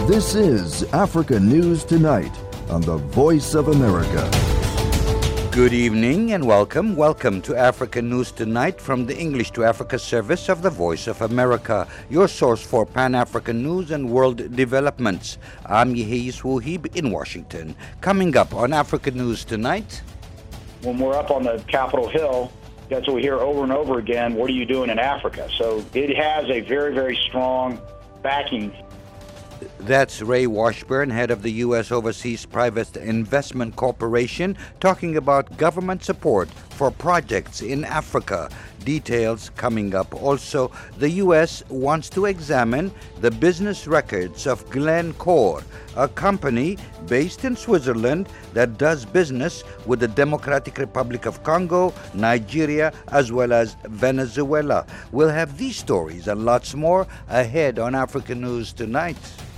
This is Africa News Tonight on the Voice of America. Good evening and welcome. Welcome to Africa News Tonight from the English to Africa service of the Voice of America, your source for Pan-African news and world developments. I'm Yehis Wuhib in Washington. Coming up on Africa News Tonight. When we're up on the Capitol Hill, that's what we hear over and over again. What are you doing in Africa? So it has a very, very strong backing. That's Ray Washburn, head of the U.S. Overseas Private Investment Corporation, talking about government support for projects in Africa. Details coming up. Also, the U.S. wants to examine the business records of Glencore, a company based in Switzerland that does business with the Democratic Republic of Congo, Nigeria, as well as Venezuela. We'll have these stories and lots more ahead on African News Tonight.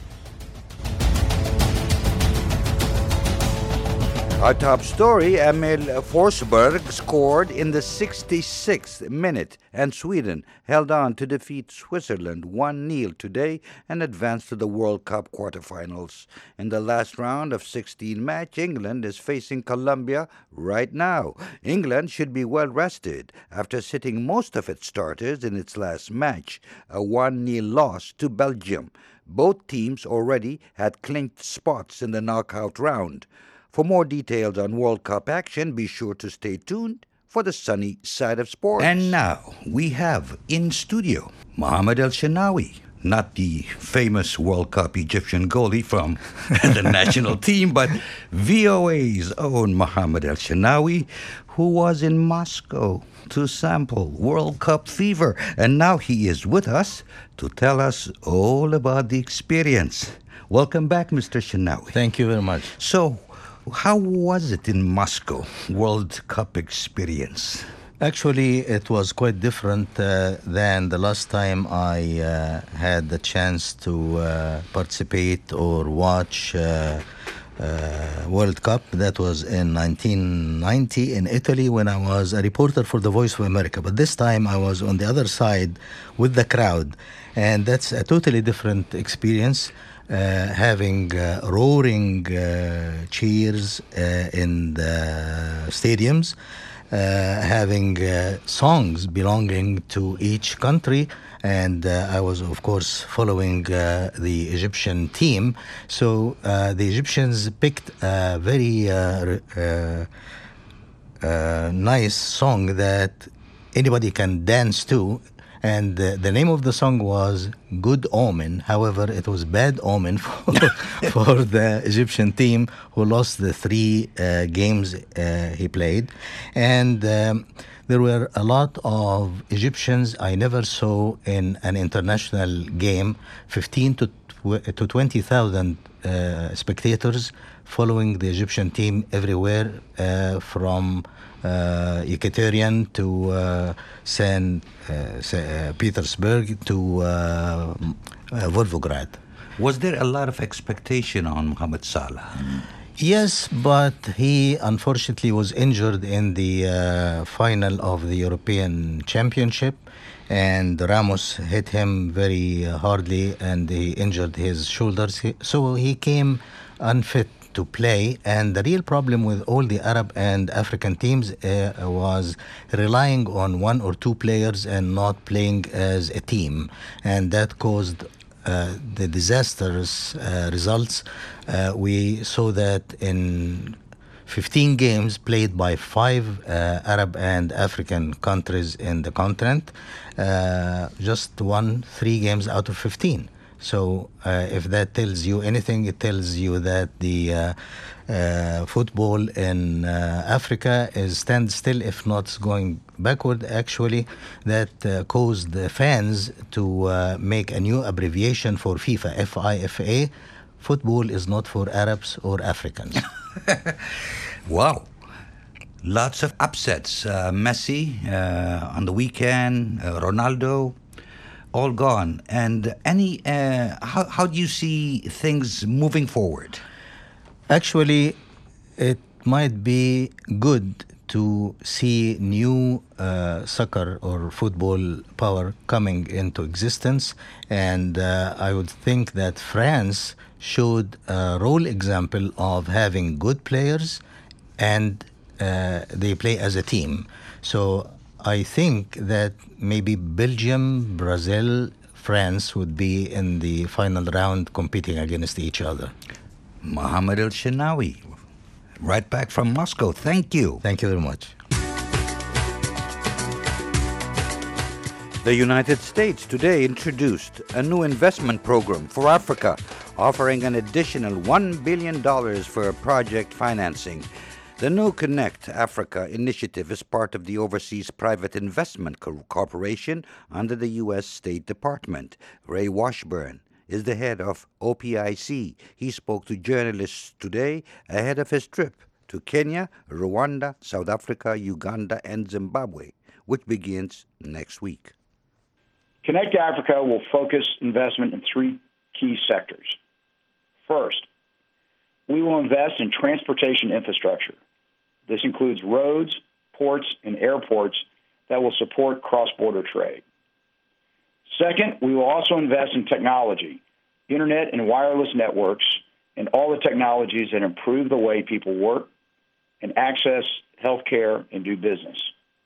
Our top story, Emil Forsberg scored in the 66th minute, and Sweden held on to defeat Switzerland 1-0 today and advanced to the World Cup quarterfinals. In the last round of 16 match, England is facing Colombia right now. England should be well rested after sitting most of its starters in its last match, a 1-0 loss to Belgium. Both teams already had clinched spots in the knockout round. For more details on World Cup action, be sure to stay tuned for the sunny side of sports. And now we have in studio Mohamed El Shenawy, not the famous World Cup Egyptian goalie from the national team, but VOA's own Mohamed El Shenawy, who was in Moscow to sample World Cup fever. And now he is with us to tell us all about the experience. Welcome back, Mr. Shenawy. Thank you very much. So, how was it in Moscow, World Cup experience? Actually, it was quite different than the last time I had the chance to participate or watch World Cup. That was in 1990 in Italy when I was a reporter for the Voice of America. But this time I was on the other side with the crowd, and that's a totally different experience. Having roaring cheers in the stadiums, having songs belonging to each country, and I was, of course, following the Egyptian team. So the Egyptians picked a very nice song that anybody can dance to. And the name of the song was Good Omen. However, it was bad omen for the Egyptian team, who lost the 3 games he played. And there were a lot of Egyptians I never saw in an international game, 15 to 20,000 spectators following the Egyptian team everywhere, from Yekaterinburg to St. Petersburg to Volgograd. Was there a lot of expectation on Mohamed Salah? Yes, but he unfortunately was injured in the final of the European Championship, and Ramos hit him very hardly, and he injured his shoulders. So he came unfit to play, and the real problem with all the Arab and African teams was relying on 1 or 2 players and not playing as a team, and that caused the disastrous results. We saw that in 15 games played by 5 Arab and African countries in the continent, just won 3 games out of 15. So if that tells you anything, it tells you that the football in Africa stands still, if not going backward, actually. That caused the fans to make a new abbreviation for FIFA, FIFA. Football is not for Arabs or Africans. Wow. Lots of upsets. Messi on the weekend, Ronaldo, all gone. And how do you see things moving forward? Actually, it might be good to see new soccer or football power coming into existence. And I would think that France showed a role example of having good players and they play as a team. So I think that maybe Belgium, Brazil, France would be in the final round competing against each other. Mohammed El-Shenawy, right back from Moscow. Thank you. Thank you very much. The United States today introduced a new investment program for Africa, offering an additional $1 billion for project financing. The new Connect Africa initiative is part of the Overseas Private Investment Corporation under the U.S. State Department. Ray Washburn is the head of OPIC. He spoke to journalists today ahead of his trip to Kenya, Rwanda, South Africa, Uganda, and Zimbabwe, which begins next week. Connect Africa will focus investment in three key sectors. First, we will invest in transportation infrastructure. This includes roads, ports, and airports that will support cross-border trade. Second, we will also invest in technology, internet and wireless networks, and all the technologies that improve the way people work and access healthcare and do business.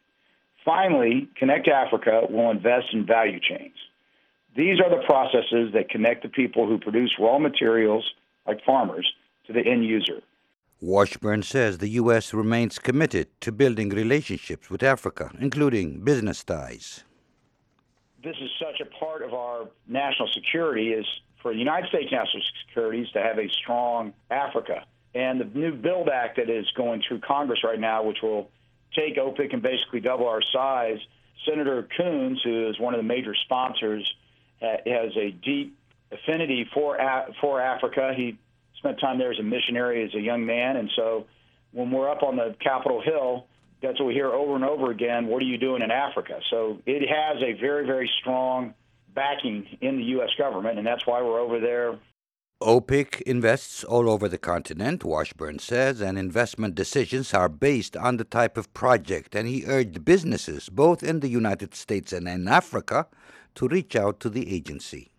Finally, Connect Africa will invest in value chains. These are the processes that connect the people who produce raw materials, like farmers, to the end user. Washburn says the U.S. remains committed to building relationships with Africa, including business ties. This is such a part of our national security, is for the United States national security is to have a strong Africa. And the new BUILD Act that is going through Congress right now, which will take OPIC and basically double our size, Senator Coons, who is one of the major sponsors, has a deep affinity for Africa. He spent time there as a missionary as a young man, and so when we're up on the Capitol Hill, that's what we hear over and over again, what are you doing in Africa? So it has a very, very strong backing in the U.S. government, and that's why we're over there. OPIC invests all over the continent, Washburn says, and investment decisions are based on the type of project, and he urged businesses, both in the United States and in Africa, to reach out to the agency.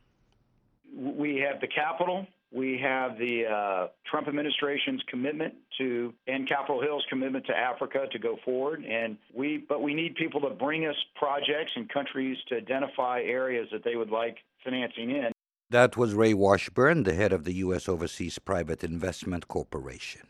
We have the capital. We have the Trump administration's commitment to, and Capitol Hill's commitment to Africa to go forward. But we need people to bring us projects and countries to identify areas that they would like financing in. That was Ray Washburn, the head of the U.S. Overseas Private Investment Corporation.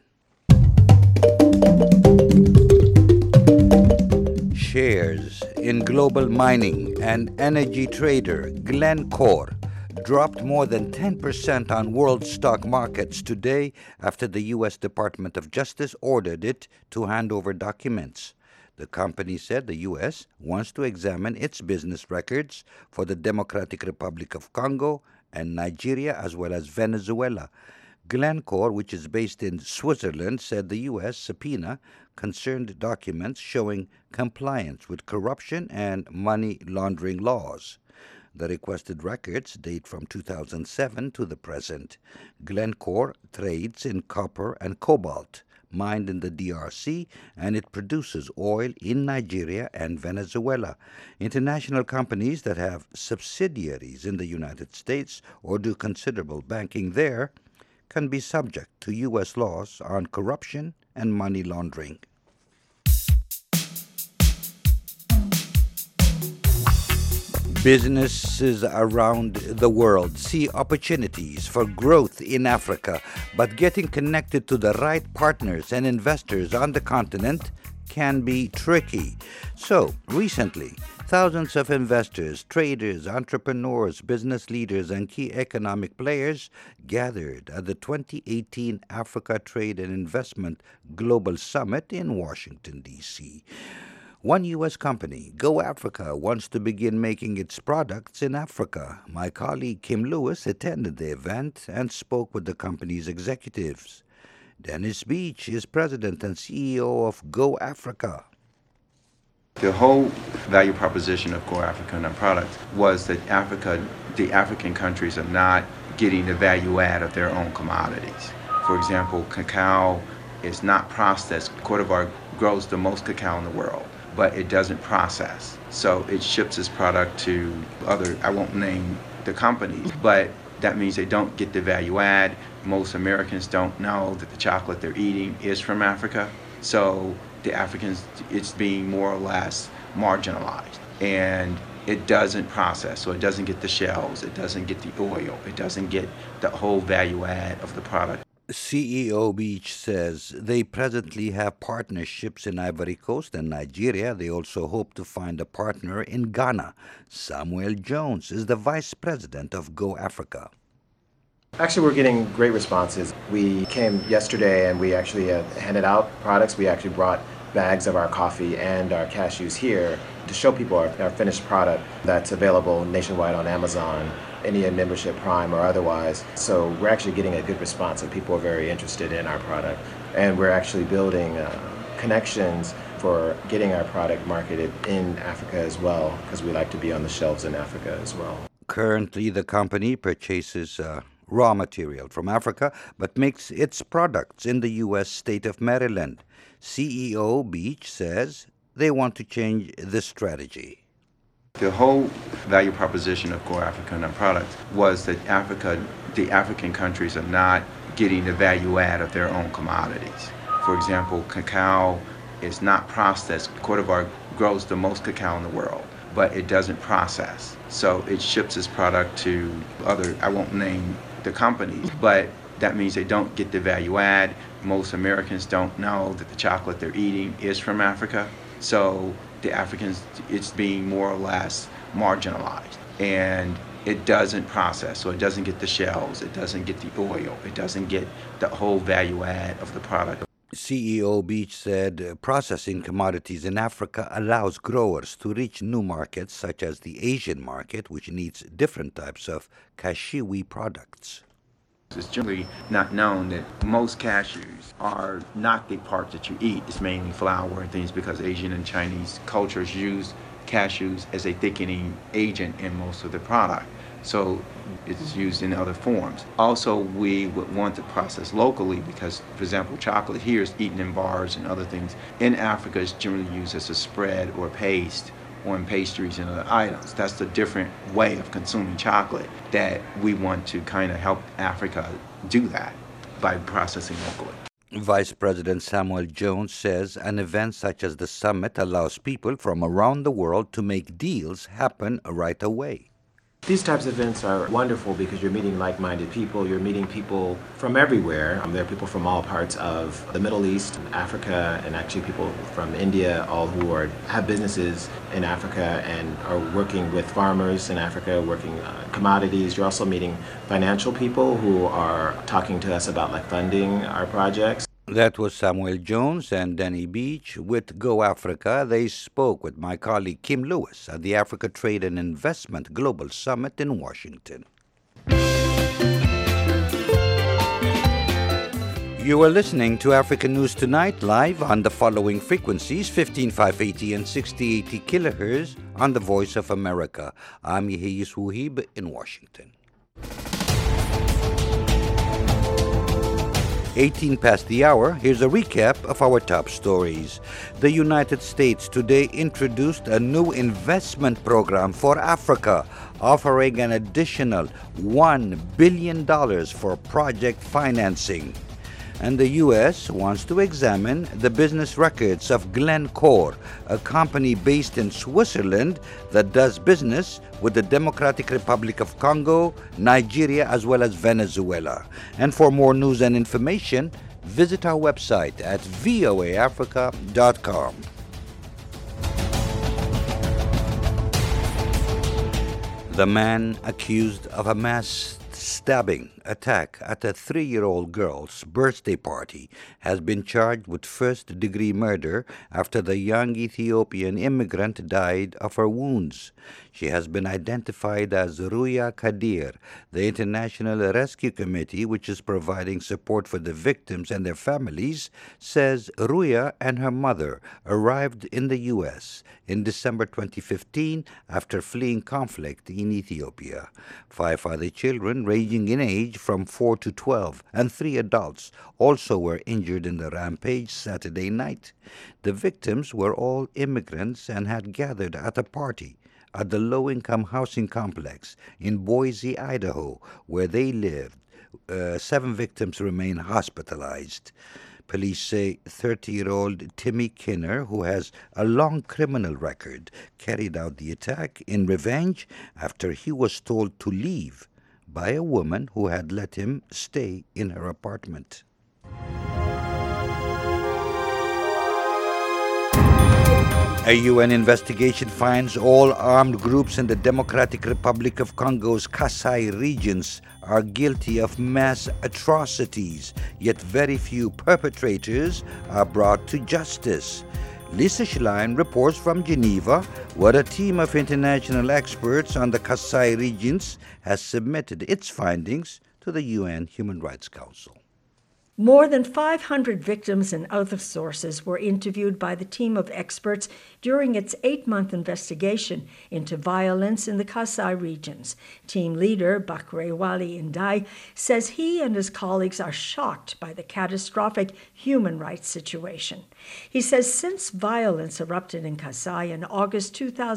Shares in global mining and energy trader Glencore dropped more than 10% on world stock markets today after the U.S. Department of Justice ordered it to hand over documents. The company said the U.S. wants to examine its business records for the Democratic Republic of Congo and Nigeria, as well as Venezuela. Glencore, which is based in Switzerland, said the U.S. subpoena concerned documents showing compliance with corruption and money laundering laws. The requested records date from 2007 to the present. Glencore trades in copper and cobalt, mined in the DRC, and it produces oil in Nigeria and Venezuela. International companies that have subsidiaries in the United States or do considerable banking there can be subject to U.S. laws on corruption and money laundering. Businesses around the world see opportunities for growth in Africa, but getting connected to the right partners and investors on the continent can be tricky. So, recently, thousands of investors, traders, entrepreneurs, business leaders, and key economic players gathered at the 2018 Africa Trade and Investment Global Summit in Washington, D.C. One U.S. company, Go Africa, wants to begin making its products in Africa. My colleague Kim Lewis attended the event and spoke with the company's executives. Dennis Beach is president and CEO of Go Africa. The whole value proposition of Go Africa and our product was that the African countries are not getting the value add of their own commodities. For example, cacao is not processed. Cote d'Ivoire grows the most cacao in the world, but it doesn't process. So it ships its product to other, I won't name the companies, but that means they don't get the value add. Most Americans don't know that the chocolate they're eating is from Africa. So the Africans, it's being more or less marginalized. And it doesn't process, so it doesn't get the shells, it doesn't get the oil, it doesn't get the whole value add of the product. CEO Beach says they presently have partnerships in Ivory Coast and Nigeria. They also hope to find a partner in Ghana. Samuel Jones is the vice president of Go Africa. Actually, we're getting great responses. We came yesterday and we actually handed out products. We actually brought bags of our coffee and our cashews here to show people our finished product that's available nationwide on Amazon, any membership Prime or otherwise. So we're actually getting a good response and people are very interested in our product. And we're actually building connections for getting our product marketed in Africa as well, because we like to be on the shelves in Africa as well. Currently, the company purchases raw material from Africa but makes its products in the U.S. state of Maryland. CEO Beach says they want to change this strategy. The whole value proposition of Go Africa and our products was that the African countries are not getting the value add of their own commodities. For example, cacao is not processed. Côte d'Ivoire grows the most cacao in the world, but it doesn't process. So it ships its product to other, I won't name the companies, but that means they don't get the value add. Most Americans don't know that the chocolate they're eating is from Africa. So the Africans, it's being more or less marginalized. And it doesn't process, so it doesn't get the shells, it doesn't get the oil, it doesn't get the whole value add of the product. CEO Beach said processing commodities in Africa allows growers to reach new markets such as the Asian market, which needs different types of cashewy products. It's generally not known that most cashews are not the part that you eat. It's mainly flour and things because Asian and Chinese cultures use cashews as a thickening agent in most of the product. So it's used in other forms. Also, we would want to process locally because, for example, chocolate here is eaten in bars and other things. In Africa, it's generally used as a spread or paste on pastries and other items. That's the different way of consuming chocolate that we want to kind of help Africa do that by processing locally. Vice President Samuel Jones says an event such as the summit allows people from around the world to make deals happen right away. These types of events are wonderful because you're meeting like-minded people, you're meeting people from everywhere. There are people from all parts of the Middle East, Africa, and actually people from India, all who have businesses in Africa and are working with farmers in Africa, working commodities. You're also meeting financial people who are talking to us about funding our projects. That was Samuel Jones and Danny Beach with Go Africa. They spoke with my colleague Kim Lewis at the Africa Trade and Investment Global Summit in Washington. You are listening to African News Tonight live on the following frequencies, 15580 and 6080 kilohertz on the Voice of America. I'm Yehiyas Wuhib in Washington. 18 past the hour, here's a recap of our top stories. The United States today introduced a new investment program for Africa, offering an additional $1 billion for project financing. And the U.S. wants to examine the business records of Glencore, a company based in Switzerland that does business with the Democratic Republic of Congo, Nigeria, as well as Venezuela. And for more news and information, visit our website at voaafrica.com. The man accused of a mass stabbing attack at a 3-year-old girl's birthday party has been charged with first-degree murder after the young Ethiopian immigrant died of her wounds. She has been identified as Ruya Kadir. The International Rescue Committee, which is providing support for the victims and their families, says Ruya and her mother arrived in the U.S. in December 2015 after fleeing conflict in Ethiopia. 5 other children ranging in age from 4 to 12, and 3 adults also were injured in the rampage Saturday night. The victims were all immigrants and had gathered at a party at the low-income housing complex in Boise, Idaho, where they lived. 7 victims remain hospitalized. Police say 30-year-old Timmy Kinner, who has a long criminal record, carried out the attack in revenge after he was told to leave by a woman who had let him stay in her apartment. A UN investigation finds all armed groups in the Democratic Republic of Congo's Kasai regions are guilty of mass atrocities, yet very few perpetrators are brought to justice. Lisa Schlein reports from Geneva, where a team of international experts on the Kasai regions has submitted its findings to the UN Human Rights Council. More than 500 victims and other sources were interviewed by the team of experts during its 8-month investigation into violence in the Kasai regions. Team leader Bakre Wali Ndai says he and his colleagues are shocked by the catastrophic human rights situation. He says since violence erupted in Kasai in August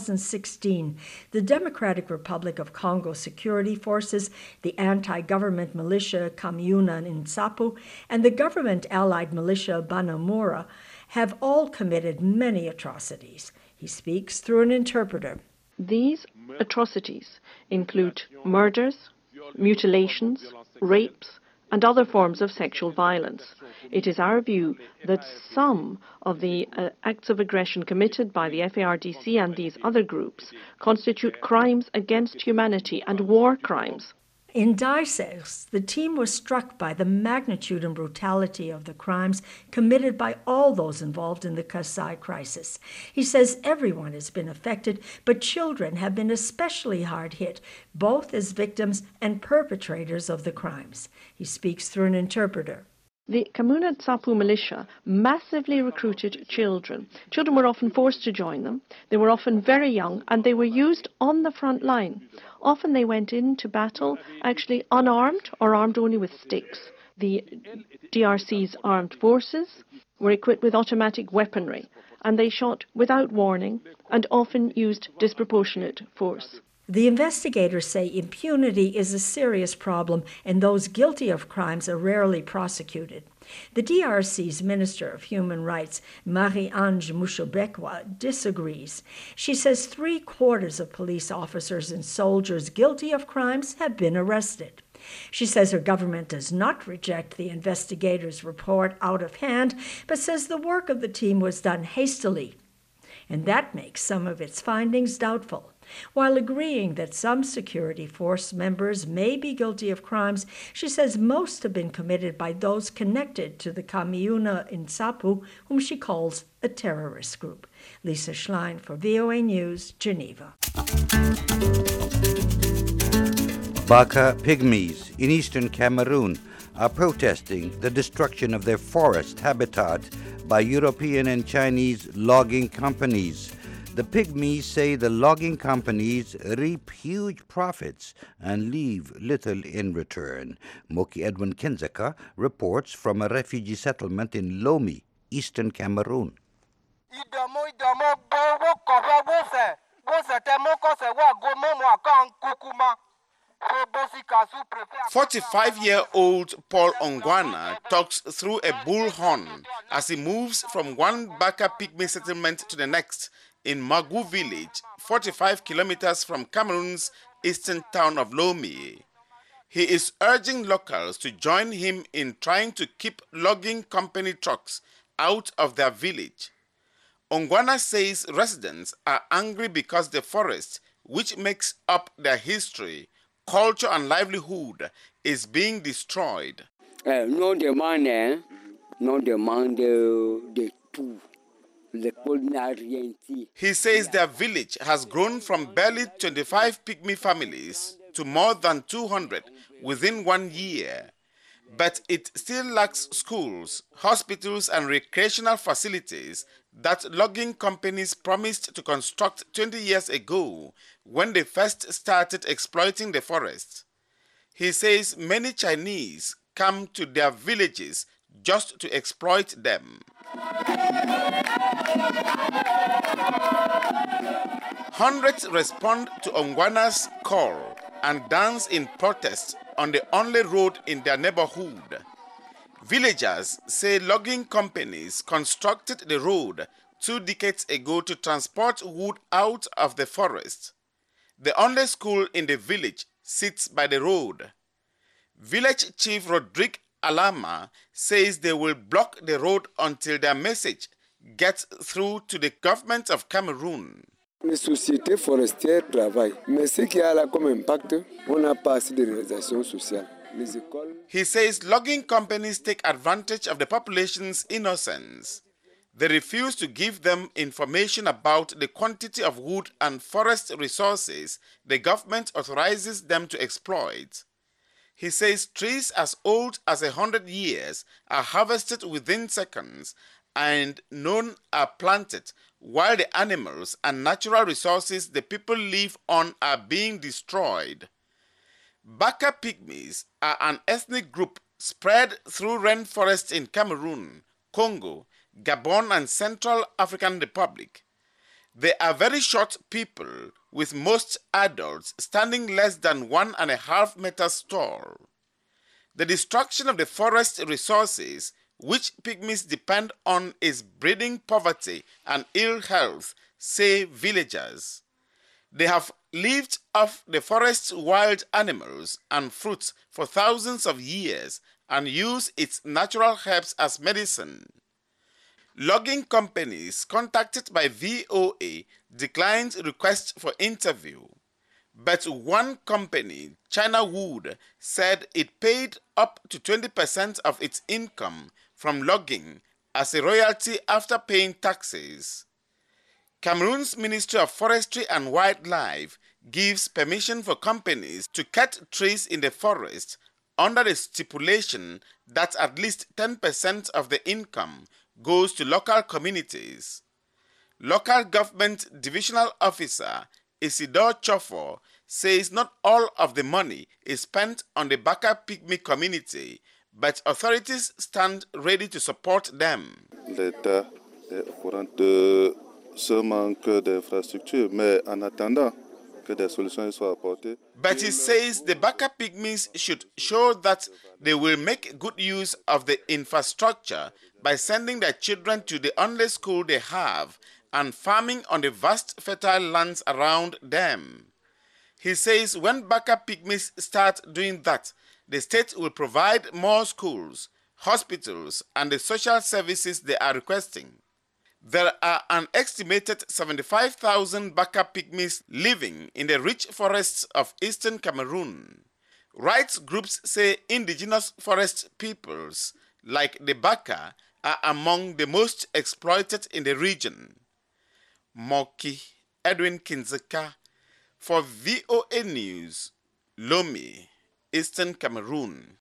2016, the Democratic Republic of Congo security forces, the anti-government militia Kamyuna Nsapu, and the government-allied militia Banamura have all committed many atrocities. He speaks through an interpreter. These atrocities include murders, mutilations, rapes, and other forms of sexual violence. It is our view that some of the acts of aggression committed by the FARDC and these other groups constitute crimes against humanity and war crimes. Ndai says the team was struck by the magnitude and brutality of the crimes committed by all those involved in the Kasai crisis. He says everyone has been affected, but children have been especially hard hit, both as victims and perpetrators of the crimes. He speaks through an interpreter. The Kamuna Nsapu militia massively recruited children. Children were often forced to join them. They were often very young, and they were used on the front line. Often they went into battle actually unarmed or armed only with sticks. The DRC's armed forces were equipped with automatic weaponry, and they shot without warning and often used disproportionate force. The investigators say impunity is a serious problem and those guilty of crimes are rarely prosecuted. The DRC's Minister of Human Rights, Marie-Ange Mushobekwa, disagrees. She says 3/4 of police officers and soldiers guilty of crimes have been arrested. She says her government does not reject the investigators' report out of hand, but says the work of the team was done hastily, and that makes some of its findings doubtful. While agreeing that some security force members may be guilty of crimes, she says most have been committed by those connected to the Kamyuna Nsapu, whom she calls a terrorist group. Lisa Schlein for VOA News, Geneva. Baka Pygmies in eastern Cameroon are protesting the destruction of their forest habitat by European and Chinese logging companies. The Pygmies say the logging companies reap huge profits and leave little in return. Moki Edwin Kinzeka reports from a refugee settlement in Lomé, eastern Cameroon. 45-year-old Paul Ongwana talks through a bullhorn as he moves from one Baka Pygmy settlement to the next in Magu village, 45 kilometers from Cameroon's eastern town of Lomé. He is urging locals to join him in trying to keep logging company trucks out of their village. Ongwana says residents are angry because the forest, which makes up their history, culture and livelihood, is being destroyed. No demand, no demand de tout. He says their village has grown from barely 25 pygmy families to more than 200 within 1 year. But it still lacks schools, hospitals, and recreational facilities that logging companies promised to construct 20 years ago when they first started exploiting the forest. He says many Chinese come to their villages just to exploit them. Hundreds respond to Ongwana's call and dance in protest on the only road in their neighborhood. Villagers say logging companies constructed the road 2 decades ago to transport wood out of the forest. The only school in the village sits by the road. Village Chief Rodrigue Alama says they will block the road until their message gets through to the government of Cameroon. Les sociétés forestières travaillent, mais ce qui a là comme impact, on n'a pas assez de réalisation sociale. Les écoles. He says logging companies take advantage of the population's innocence. They refuse to give them information about the quantity of wood and forest resources the government authorizes them to exploit. He says trees as old as 100 years are harvested within seconds and none are planted, while the animals and natural resources the people live on are being destroyed. Baka Pygmies are an ethnic group spread through rainforests in Cameroon, Congo, Gabon, and Central African Republic. They are very short people, with most adults standing less than 1.5 meters tall. The destruction of the forest resources, which pygmies depend on, is breeding poverty and ill health, say villagers. They have lived off the forest's wild animals and fruits for thousands of years and use its natural herbs as medicine. Logging companies contacted by VOA declined requests for interview, but one company, China Wood, said it paid up to 20% of its income from logging as a royalty after paying taxes. Cameroon's Ministry of Forestry and Wildlife gives permission for companies to cut trees in the forest under the stipulation that at least 10% of the income goes to local communities. Local government divisional officer Isidore Chofo says not all of the money is spent on the Baka Pygmy community, but authorities stand ready to support them. L'État est au courant de ce manque d'infrastructures, mais en attendant que des solutions soient apportées. But he says the Baka Pygmies should show that they will make good use of the infrastructure by sending their children to the only school they have and farming on the vast fertile lands around them. He says when Baka Pygmies start doing that, the state will provide more schools, hospitals, and the social services they are requesting. There are an estimated 75,000 Baka Pygmies living in the rich forests of eastern Cameroon. Rights groups say indigenous forest peoples, like the Baka, are among the most exploited in the region. Moki Edwin Kinzeka for VOA News, Lomé, Eastern Cameroon.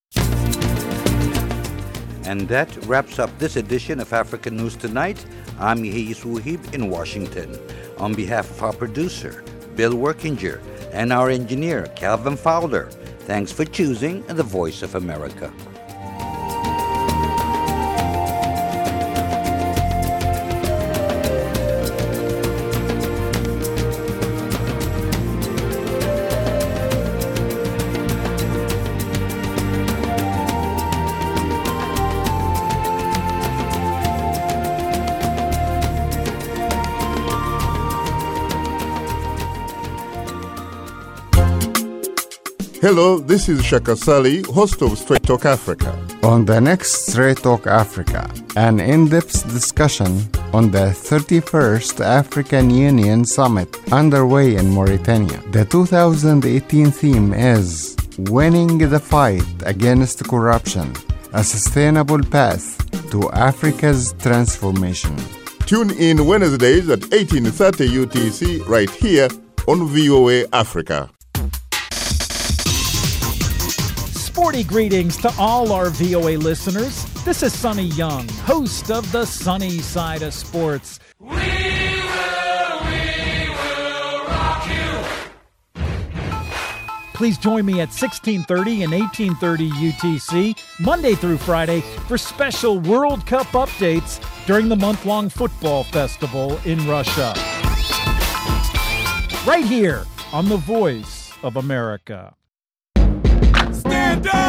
And that wraps up this edition of African News Tonight. I'm Yehis Wuhib in Washington. On behalf of our producer, Bill Workinger, and our engineer, Calvin Fowler, thanks for choosing the Voice of America. Hello, this is Shaka Sali, host of Straight Talk Africa. On the next Straight Talk Africa, an in-depth discussion on the 31st African Union Summit underway in Mauritania. The 2018 theme is Winning the Fight Against Corruption, a Sustainable Path to Africa's Transformation. Tune in Wednesdays at 18:30 UTC right here on VOA Africa. Sporty greetings to all our VOA listeners. This is Sonny Young, host of the Sunny Side of Sports. We will rock you. Please join me at 1630 and 1830 UTC, Monday through Friday, for special World Cup updates during the month-long football festival in Russia. Right here on The Voice of America. Stand up!